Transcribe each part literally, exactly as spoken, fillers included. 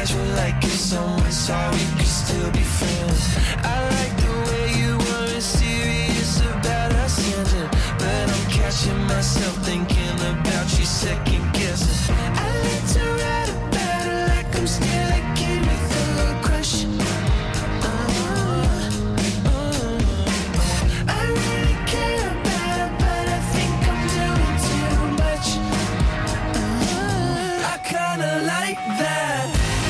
casual, like if someone saw we could still be friends. I like the way you weren't serious about us ending, but I'm catching myself thinking about you second guessing. I like to write about it like I'm still a kid with a little crush. Uh, uh, I really care about it, but I think I'm doing too much. Uh, I kinda like that.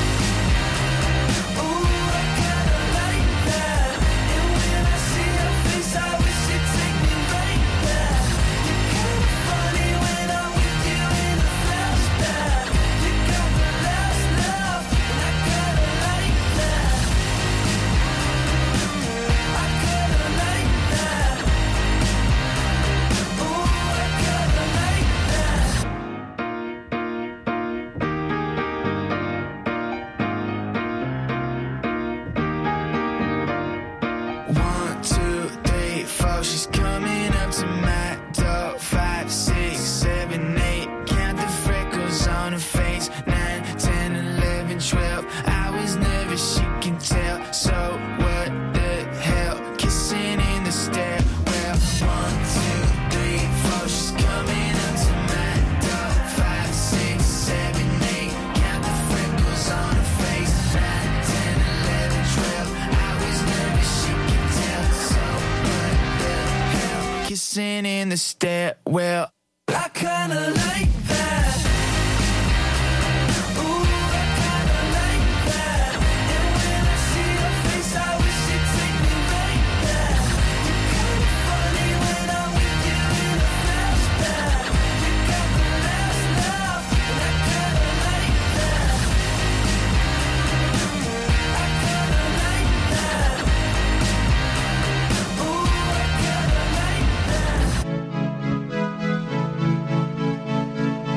In the stairwell, I kinda like that. Ooh, I kinda like that. And when I see your face, I wish you'd take me right back. You're kinda funny when I'm with you in a flashback. You got the last laugh, and I kinda like that. I kinda like that. Ooh, I kinda like that.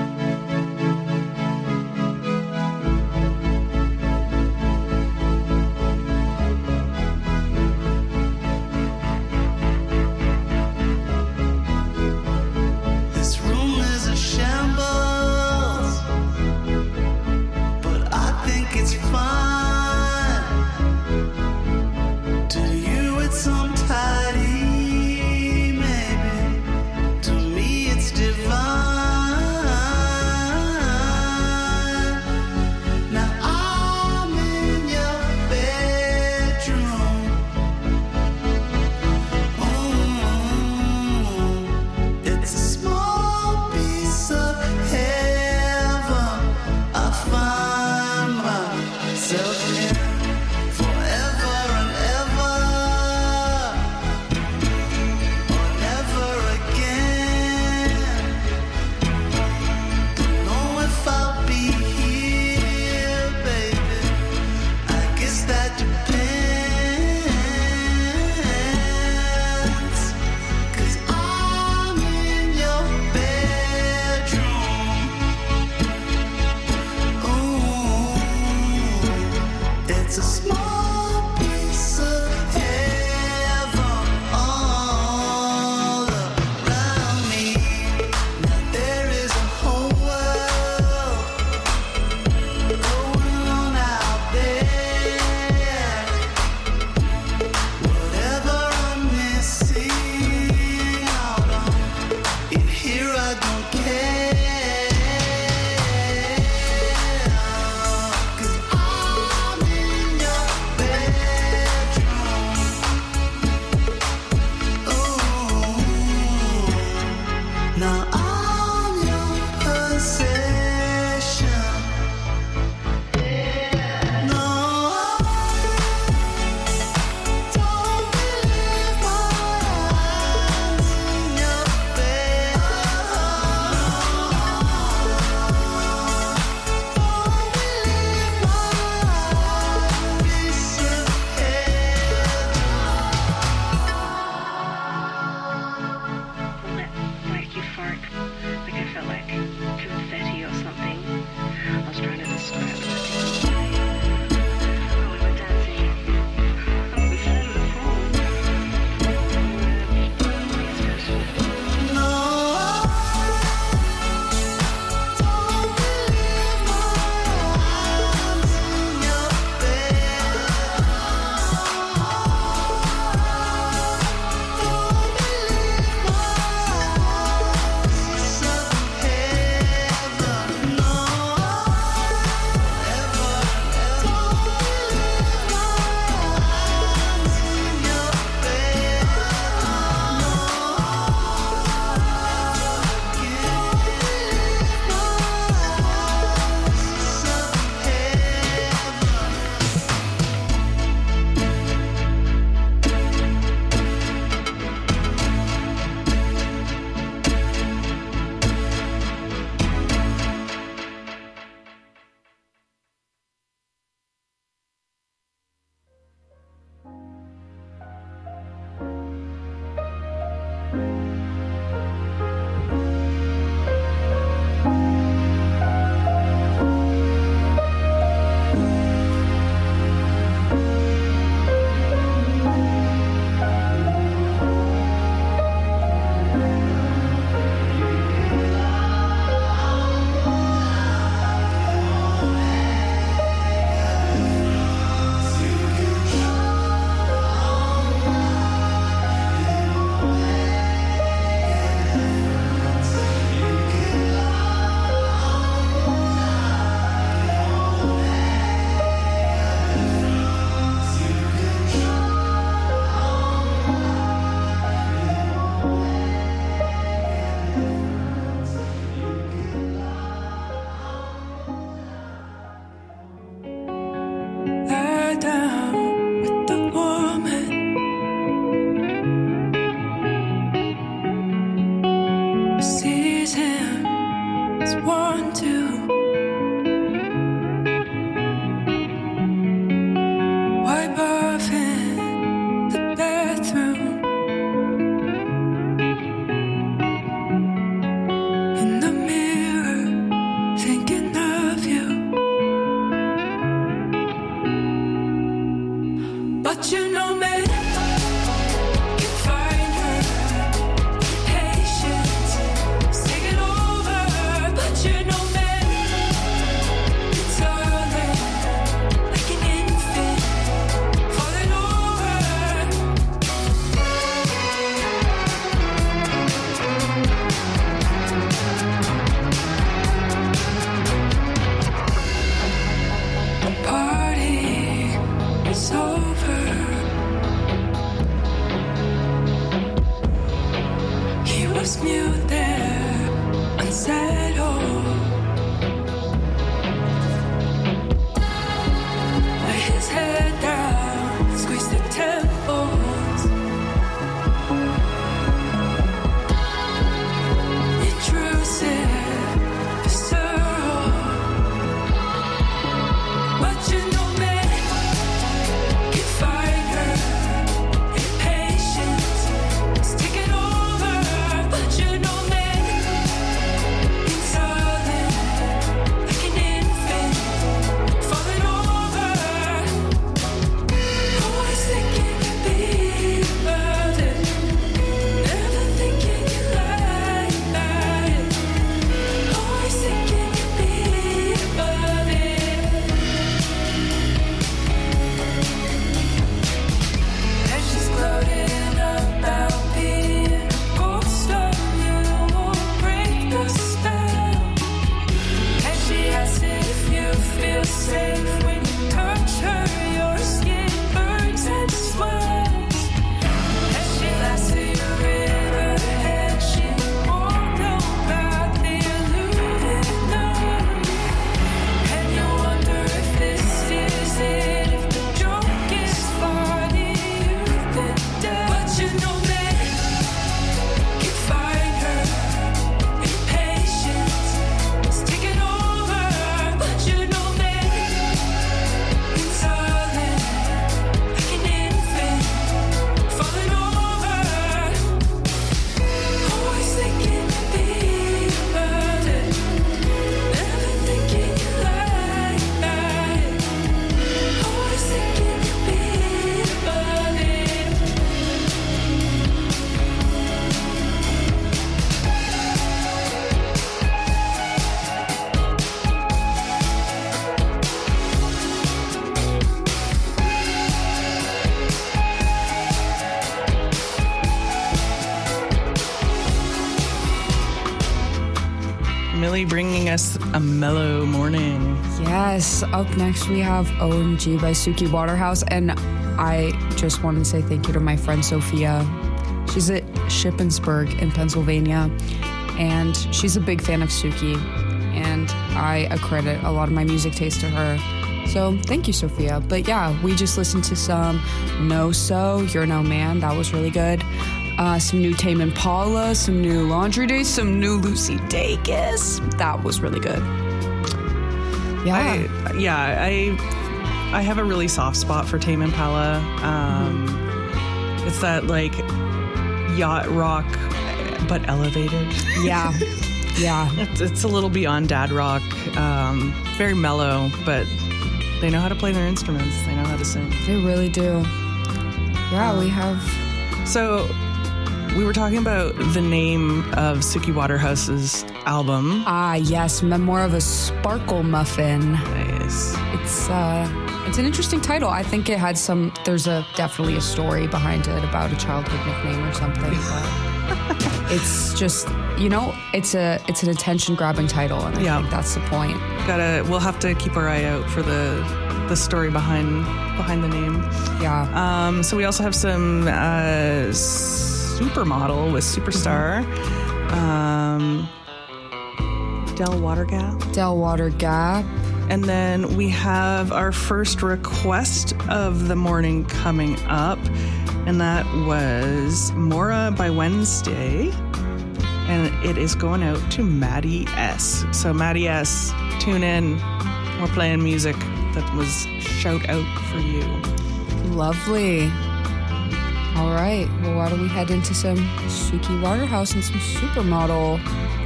us a mellow morning. Yes. Up next, we have O M G by Suki Waterhouse. And I just want to say thank you to my friend Sophia. She's at Shippensburg in Pennsylvania, and she's a big fan of Suki. And I accredit a lot of my music taste to her. So thank you, Sophia. But yeah, we just listened to some No So, You're No Man. That was really good. Uh, some new Tame Impala, some new Laundry Day, some new Lucy Dacus. That was really good. Yeah. I, yeah, I I have a really soft spot for Tame Impala. Um, mm-hmm. It's that like yacht rock, but elevated. Yeah. Yeah. It's, it's a little beyond dad rock. Um, very mellow, but they know how to play their instruments. They know how to sing. They really do. Yeah, we have... So, we were talking about the name of Suki Waterhouse's album. Ah, yes. Memoir of a Sparkle Muffin. Nice. It's, uh... It's an interesting title. I think it had some... There's a definitely a story behind it about a childhood nickname or something. But it's just... You know, it's a it's an attention-grabbing title, and I yeah. think that's the point. Gotta, we'll have to keep our eye out for the the story behind behind the name. Yeah. Um. So we also have some uh, Supermodel with Superstar. Um. Del Water Gap. Del Water Gap. And then we have our first request of the morning coming up, and that was Mora by Wednesday. And it is going out to Maddie S. So Maddie S, tune in. We're playing music that was shout out for you. Lovely. All right. Well, why don't we head into some Suki Waterhouse and some Supermodel.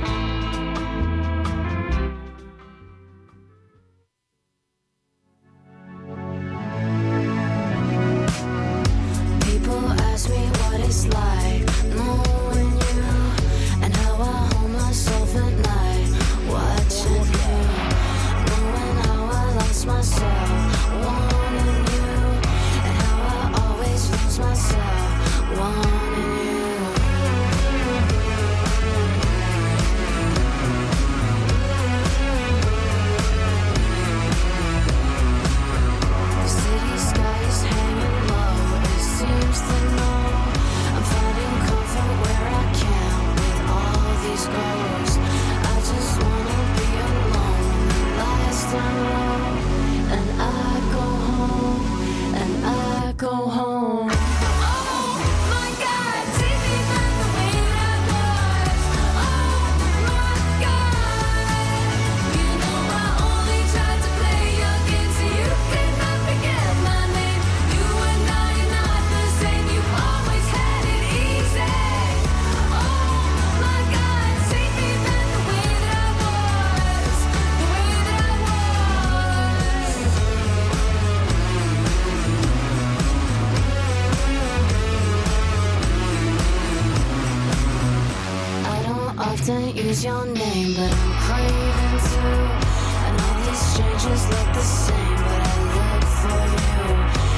Use your name, but I'm craving too. And all these strangers look the same, but I look for you.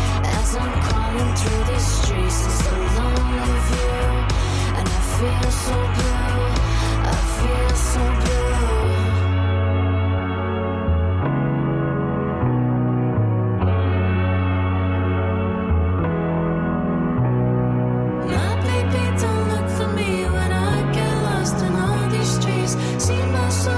As I'm crawling through these streets, it's the lonely view. And I feel so blue, I feel so blue. My baby, don't look for me when I get lost in all these streets. See my soul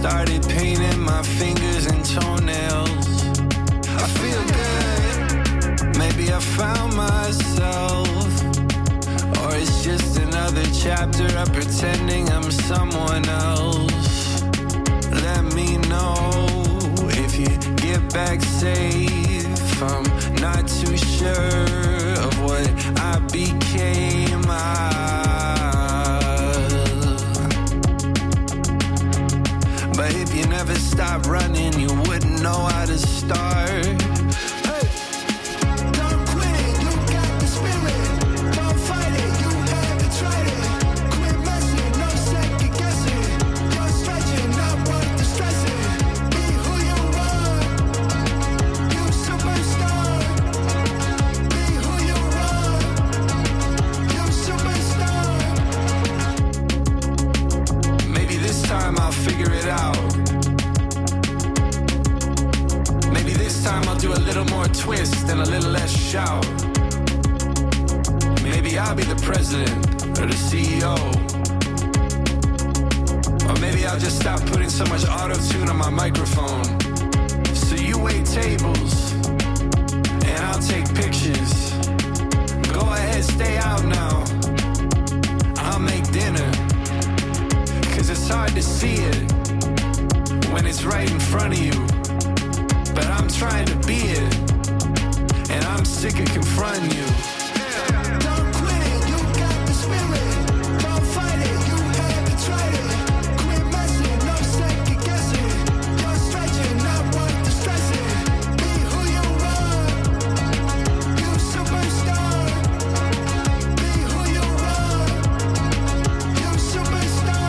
started painting my fingers and toenails. I feel good, maybe I found myself. Or it's just another chapter of pretending I'm someone else. Let me know if you get back safe. I'm not too sure of what I became of. But if you never stop running, you wouldn't know how to start. Twist and a little less shout. Maybe I'll be the president or the C E O. Or maybe I'll just stop putting so much auto-tune on my microphone. So you wait tables and I'll take pictures. Go ahead, stay out now. I'll make dinner. Cause it's hard to see it when it's right in front of you. But I'm trying to be it. And I'm sick of confronting you. Don't quit it, you got the spirit. Don't fight it, you haven't tried it. Quit messing, no second guessing. You're stretching, not worth the stressing. Be who you are, you superstar. Be who you are, you superstar.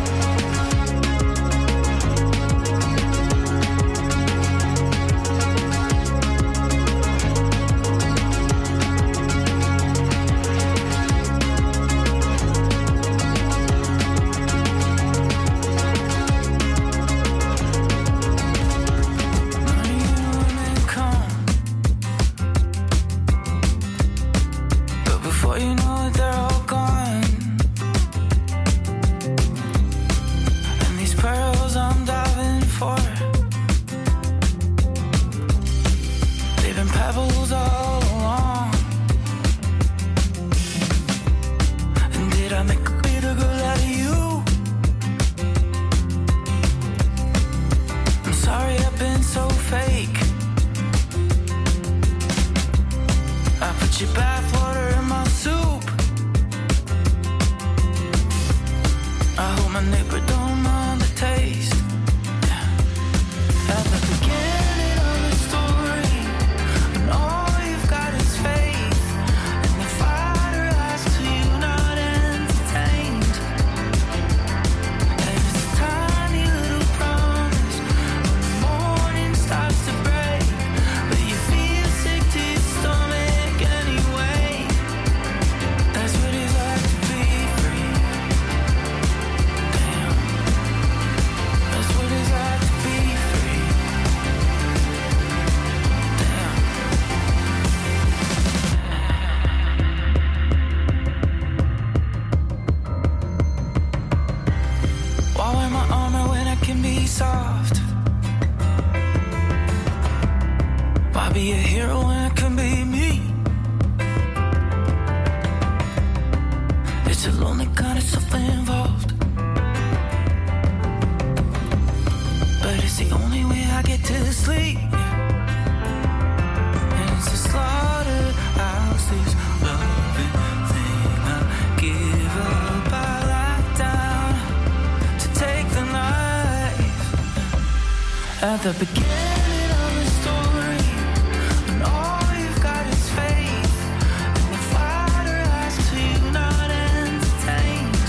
At the beginning of the story, when all you've got is faith, and the fighter has to you not entertained.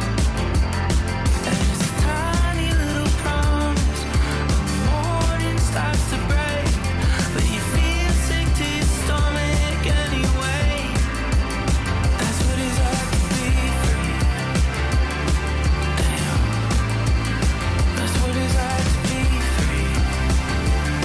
And it's a tiny little promise when the morning starts to break, but you feel sick to your stomach anyway. That's what it's like to be free. Damn. That's what it's like to be free.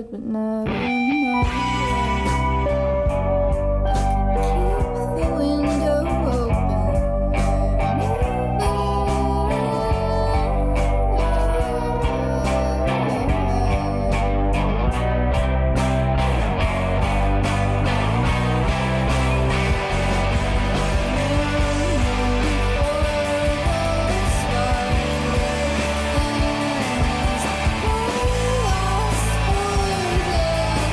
it, but never know. I can keep the window open.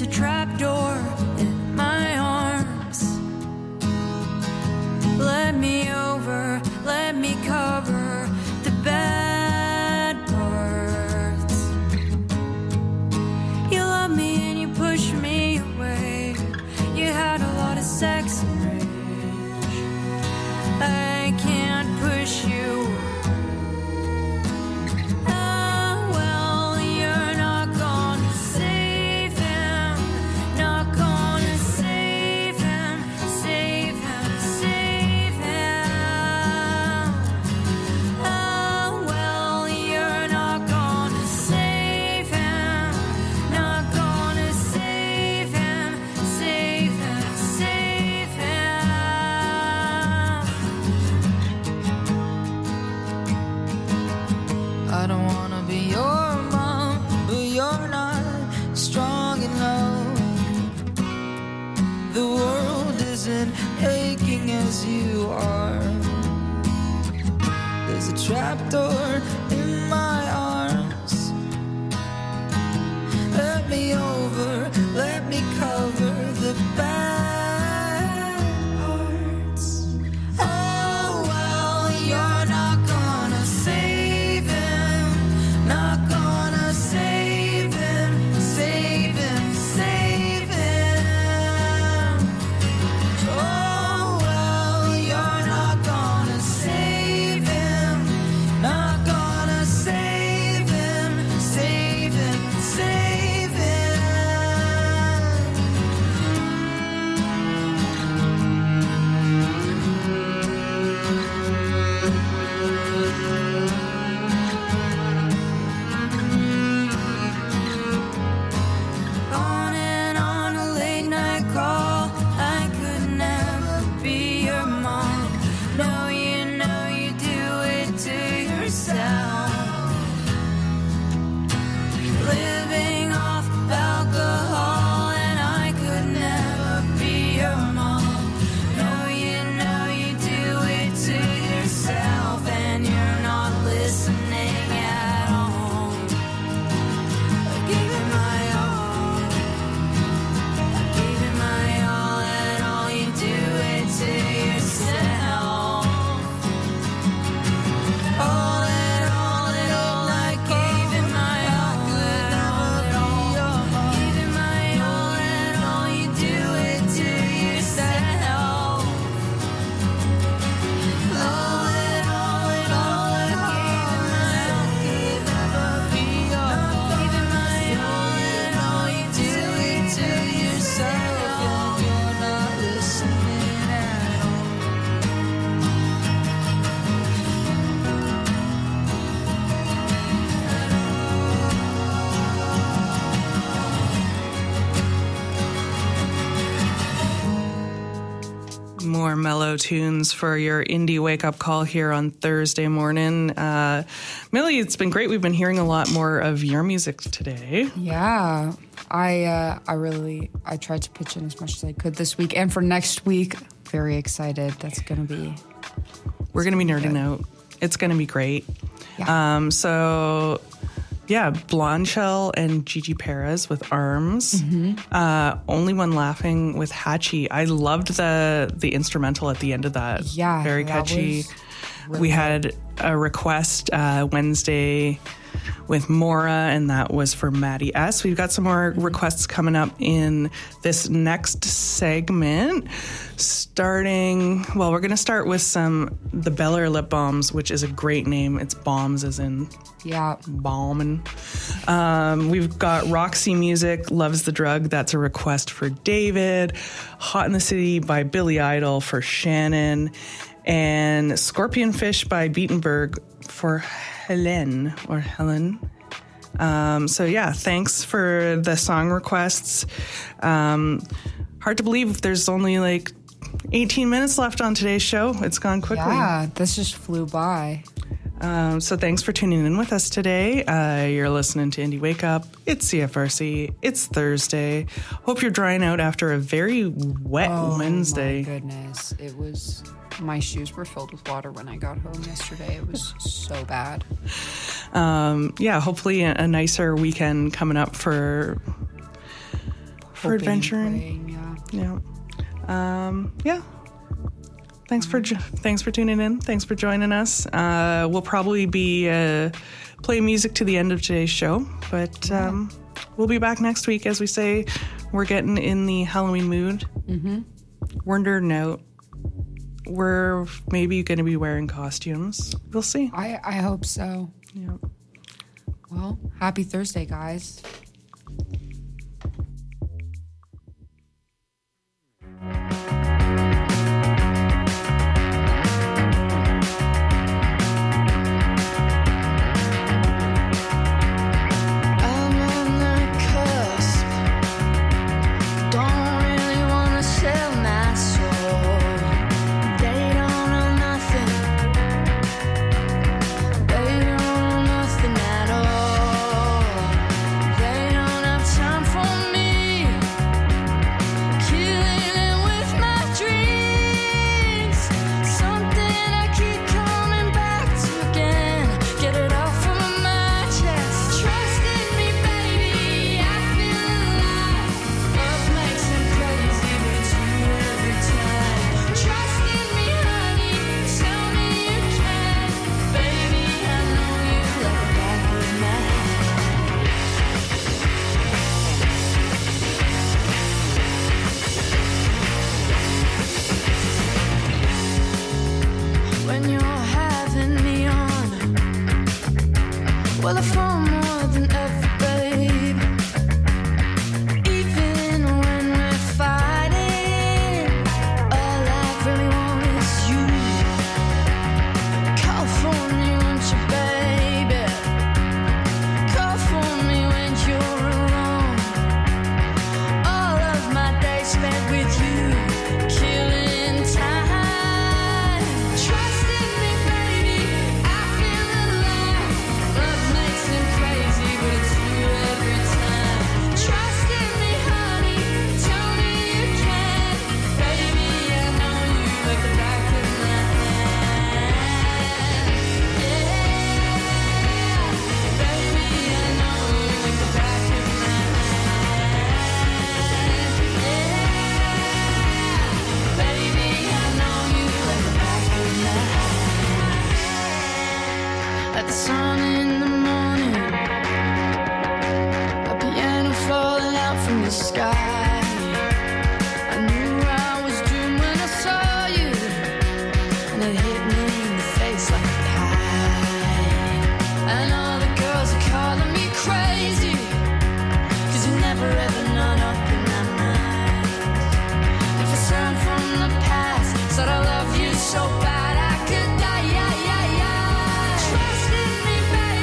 There's a trapdoor in my arms. Let me over, let me cover the bad parts. You love me and you push me away. You had a lot of sex and rage. I can't push you. Ah, well, you're not gonna save him. Not gonna save him. Save him. Save him. Ah, well, you're not gonna save him. Not gonna save him. Save him. Save him. I don't wanna be your mom, but you're not strong enough. The world isn't aching as you are. There's a trapdoor in my arms. Let me over, let me cover the bad parts. Oh, well, you're not gonna save him. Not gonna save him. Save him. Save him. Oh, well, you're not gonna save him. Not gonna save him. Save him. Save him. On and on a late night call. I could never be your mom. No, you know you do it to yourself. Living off alcohol, and I could never be your mom. No, you know you do it to yourself, and you're not listening at all. I gave it my all. I gave it my all, and all you do it to yourself. All and all and all, I gave it my all, and all and all. Gave it my all, and all you do it to yourself. All and all and all, I gave it my all. Gave it my all, and all you do it to yourself. You're not listening at all. More mellow tunes for your indie wake-up call here on Thursday morning. Uh, Millie, it's been great. We've been hearing a lot more of your music today. Yeah, I uh, I really I tried to pitch in as much as I could this week, and for next week, very excited. That's gonna be We're going to be nerding good. out. It's going to be great. Yeah. Um, so, yeah, Blonde Shell and Gigi Perez with Arms. Uh, Only One Laughing with Hatchie. I loved the the instrumental at the end of that. Yeah, Very that catchy. was really We good. had a request uh, Wednesday with Mora, and that was for Maddie S. We've got some more requests coming up in this next segment. Starting, well, we're going to start with some the Bel Air Lip Balms, which is a great name. It's bombs as in yeah. Bauman. Um, we've got Roxy Music, Loves the Drug. That's a request for David. Hot in the City by Billy Idol for Shannon. And Scorpion Fish by Beatenberg for Helen or Helen. Um, so yeah, thanks for the song requests. Um, hard to believe there's only like eighteen minutes left on today's show. It's gone quickly. Yeah, this just flew by. Um, so thanks for tuning in with us today. Uh, you're listening to Indie Wake Up. It's C F R C. It's Thursday. Hope you're drying out after a very wet Oh Wednesday. my goodness. It was, my shoes were filled with water when I got home yesterday. It was so bad. Um, yeah, hopefully a, a nicer weekend coming up for for hoping, adventuring. praying, yeah. Yeah. Um, yeah. Thanks for jo- thanks for tuning in. Thanks for joining us. Uh, we'll probably be uh, playing music to the end of today's show, but um, we'll be back next week. As we say, we're getting in the Halloween mood. Mm-hmm. We're nerding out. We're maybe going to be wearing costumes. We'll see. I, I hope so. Yeah. Well, happy Thursday, guys. I'm on the cusp. Don't really wanna sell my soul. They don't know nothing. They don't know nothing at all. They don't have time for me. Killing it with my dreams. Something I keep coming back to again. Get it off of my chest. Trust in me, baby. I feel alive. Love makes them crazy, but it's you every time. Trust in me, honey. Tell me you can. Baby, I know you like the back of my hand. When you're having me on, well, I fall more than ever, babe. Even when we're fighting, all I really want is you. Call for me, won't you, baby? Call for me when you're alone. All of my days spent with you, killing time. Trust in me, baby. I feel alive. Love makes them crazy, but it's you every time. Trust in me, honey. Tell me you can. Baby, I know you like the back of my hand. Yeah. Baby, I know you like the back of my hand. Yeah. Baby, I know you like the back of my hand. Like the sun in the morning, a piano falling out from the sky. I knew I was doomed when I saw you, and it hit me in the face like a pie. And all the girls are calling me crazy, 'cause you never ever not up in my mind. If a sound from the past said I love you so bad I could die, yeah, yeah, yeah. Trust in me, baby.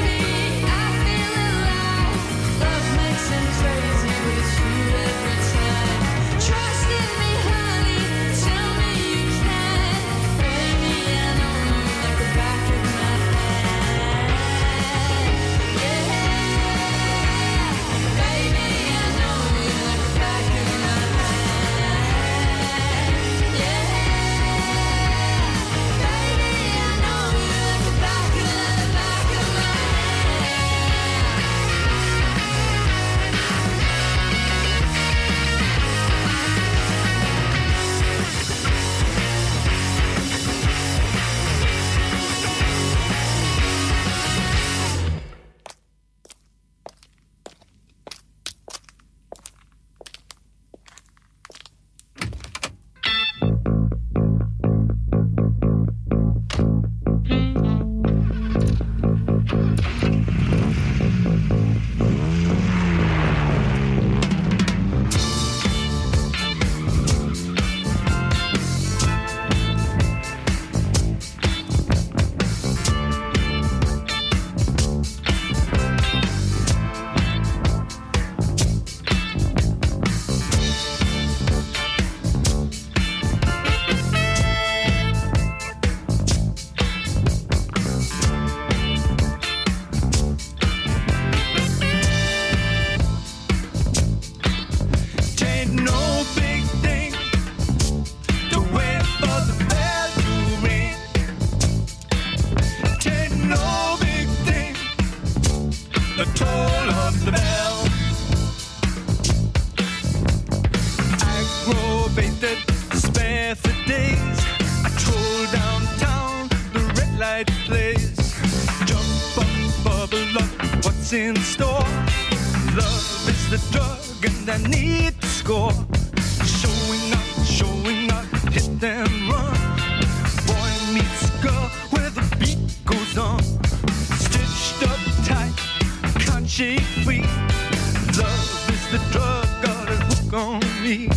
right place. Jump up, bubble up, what's in store? Love is the drug and I need to score. Showing up, showing up, hit and run. Boy meets girl where the beat goes on. Stitched up tight, can't shake free. Love is the drug, got a hook on me.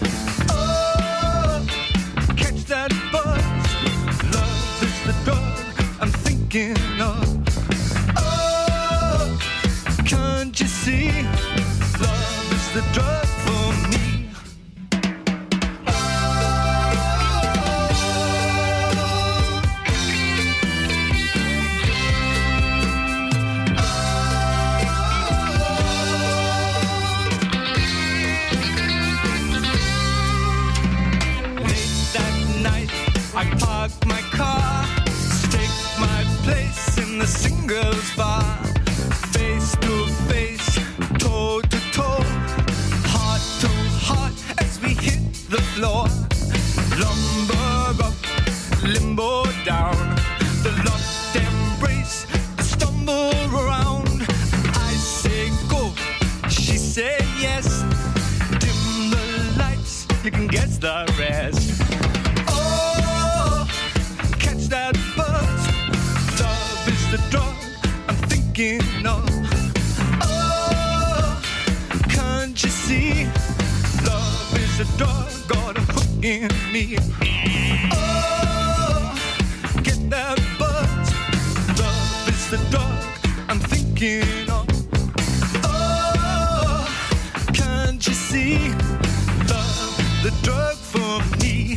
Oh, catch that buzz. Love is the drug I'm thinking of. Oh, can't you see? Love is the drug for me. I park my car, stake my place in the singles bar. Face to face, toe to toe, heart to heart as we hit the floor. Lumber up, limbo down, the locked embrace, the stumble around. I say go, she say yes. Dim the lights, you can guess the rest. That buzz, love is the drug I'm thinking of. Oh, can't you see? Love is the drug, got a hook in me. Oh, get that buzz, love is the drug I'm thinking of. Oh, can't you see? Love, the drug for me.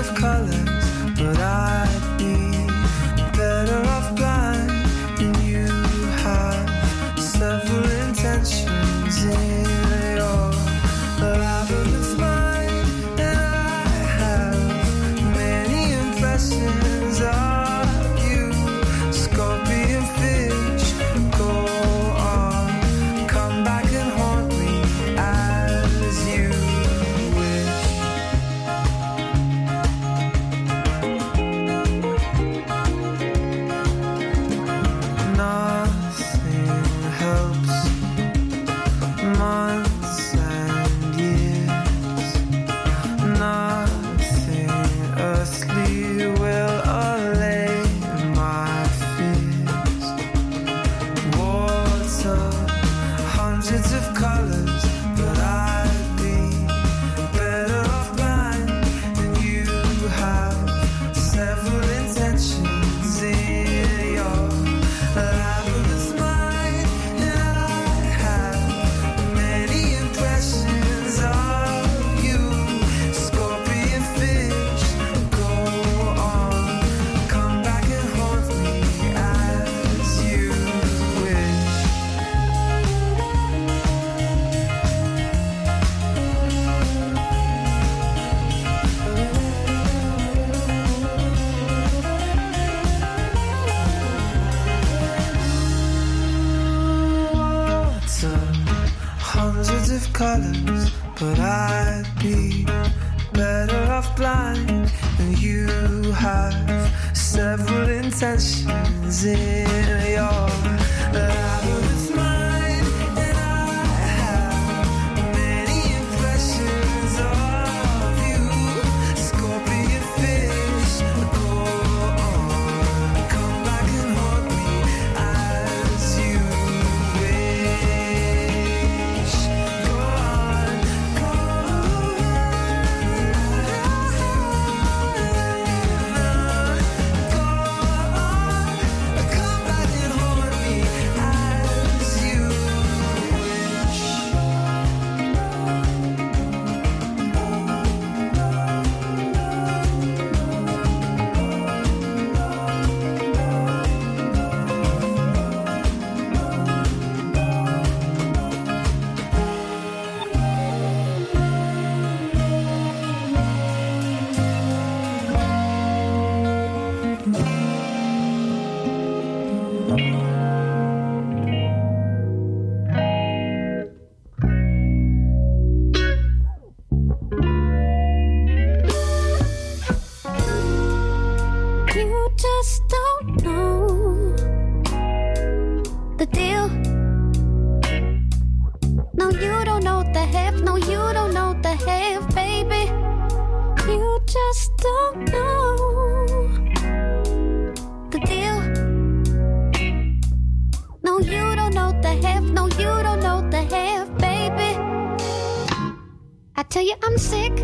of colors, but I'd be better off blind. And you have several intentions in your labyrinth mind, and I have many impressions of you. Scorpion fish, go on, come back and haunt me as you wish. Nothing helps, months and years. Nothing earthly will allay my fears. Water, hundreds of colors, but I'd be better off blind. And you have several intentions in your labyrinth mind, and I have many impressions of you. Scorpion fish, go on, come back and haunt me as you wish. Water, hundreds of colors, but I'd be better off blind. And you have several intentions in your labyrinth mind, and I have many impressions of you. Scorpion fish, go on, come back and haunt me as you wish. Go on, go on, go on, come back and haunt me as you wish. You just don't know the deal. No, you don't know the half. No, you don't know the half, baby. You just don't know the deal. No, you don't know the half. No, you don't know the half, baby. I tell you, I'm sick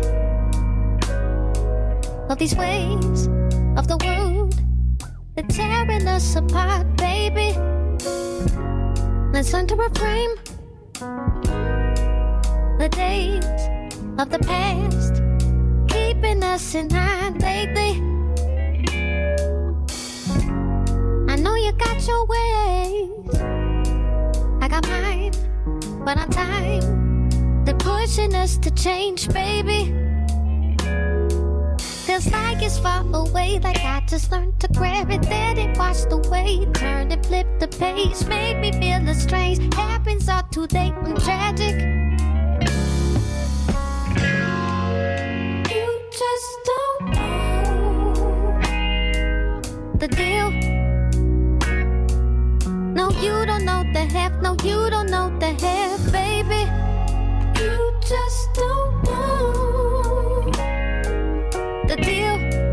of these ways of the world. They're tearing us apart, baby. Let's learn to reframe the days of the past, keeping us in line lately. I know you got your ways, I got mine, but on time, they're pushing us to change, baby. Feels like it's far away, like I just learned to grab it, then it washed away. Turn and flip the page, make me feel the strange. Happens all too late and tragic. You just don't know the deal. No, you don't know the half. No, you don't know the half, baby. You just don't know the deal.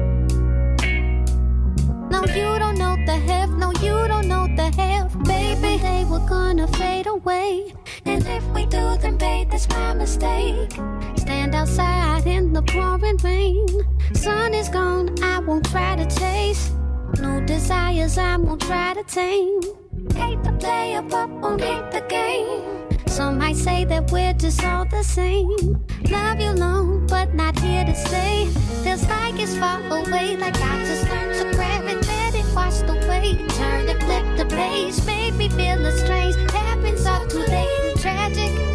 No, you don't know the half. No, you don't know the half, baby. They were gonna fade away, and if we do, then babe, that's my mistake. Stand outside in the pouring rain. Sun is gone, I won't try to chase. No desires, I won't try to tame. Hate to play up, up, won't hate the game. Some might say that we're just all the same. Love you long, but not here to stay. Feels feels like it's far away. Like I just learned to grab it, let it wash away. Turn and flip the page, made me feel a strange. Happens all too late and tragic.